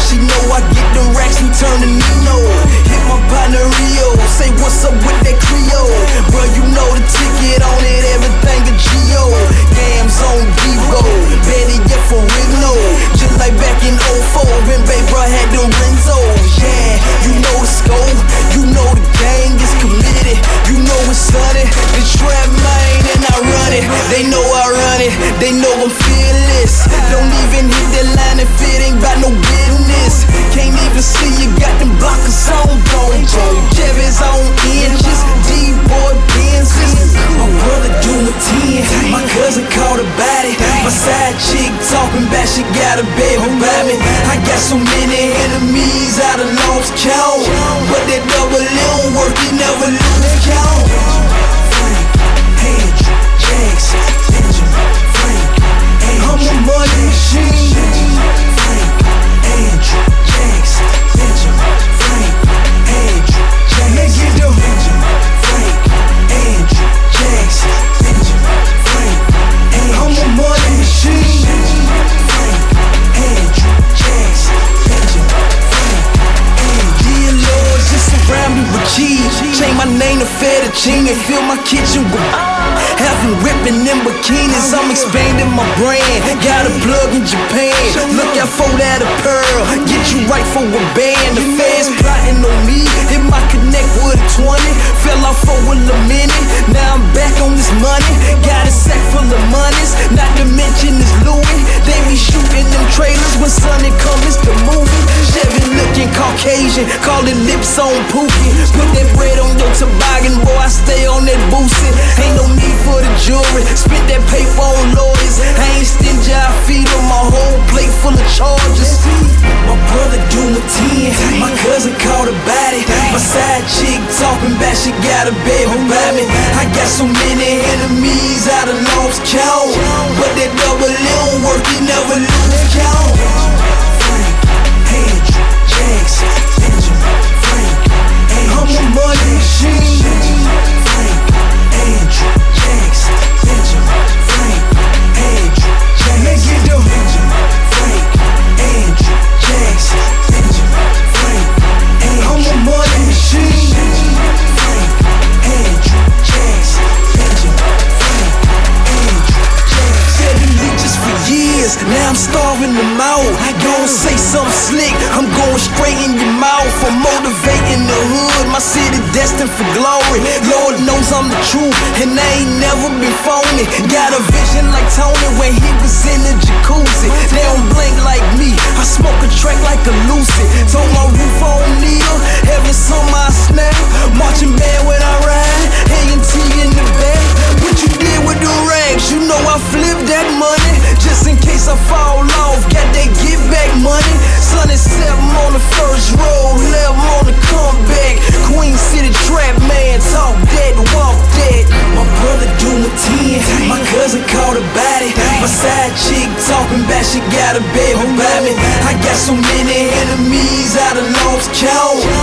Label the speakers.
Speaker 1: she know I get the racks and turn to Nino. Hit my partner Rio, say what's up with that Creole. Bro, you know the ticket on it, everything a Geo. Gams on Devo, Betty, yeah, for real, no. Just like back in '04, when Babe Bro had them Renzos. Yeah, you know the scope, you know the gang is committed. You know it's sunny, the trap main and I run it. They know I run it, they know I'm fearless. Don't even hit that line if it ain't about no business. Can't even see you got them blockers on, bro. Jevy's on inches, D-boy Benzes. My brother doing 10, my cousin caught a body. My side chick talking back, she got a baby by me. I got so many enemies, I done lost count. But that double L work, you never lose count. Frank, Andrew, Jackson, Benjamin, Frank, Andrew, I'm a money machine. Frank, Andrew, Jackson, Benjamin, Frank, Andrew, Jackson, Benjamin, Frank, Andrew, Jackson, Benjamin, Frank, Andrew, I'm a money machine. Frank, Andrew, Jackson, Benjamin, Frank, Andrew. Dear Lord, just surround me with cheese. Change my name to Fettuccine and fill my kitchen with have them whipping in bikinis. I'm expanding my brand. Got a plug in Japan. Look out for that a pearl. Get you right for a band. The fans plotting on me. Hit my connect with a 20. Fell off for a minute. Now I'm back on this money. Got a sack full of monies. Not to mention this Louis. They be shooting them trailers when Sunday come. It's the movie. Chevy looking Caucasian. Call it lips on Pookie. Put that bread on your toboggan, boy. I stay on that boosted. Ain't no need for the jewelry. Spit that paper on lawyers. I ain't stingy, I feed on my whole plate full of charges. My brother doing 10, my cousin caught a body. My side chick talking back, she got a baby by me. I got so many enemies, I done lost count. But that double L work, you never lose count. Frank, Andrew, Jackson, Benjamin, Frank, Andrew, I'm a money machine. Frank, Andrew, Jackson, Benjamin, Frank, Andrew, Jackson, Benjamin, Frank, Andrew, Jackson, Benjamin, Frank, Andrew, I'm a money machine. Frank, Andrew, Jackson, Benjamin, Frank, Andrew, Jackson. Fed them leeches for years, now I'm starving them out. Gon' say something slick, I'm going straight in your mouth. I'm motivating the hood, my city destined for glory. Lord knows I'm the truth, and I ain't never been phony. Got a vision like Tony when he was in the jacuzzi. They don't blink like me, I smoke a track like a Lucid. Told my roof on needle, every summer I snap. Marching band when I ride, A&T in the back. What you did with the rags, you know I flipped that money. Just in case I fall off, got that get back money. Sun is 7 on the first row, 11 on the comeback. Queen City trap man, talk that, walk that. My brother doing 10, my cousin caught a body. My side chick talking back, she got a baby by me. I got so many enemies, I done lost count.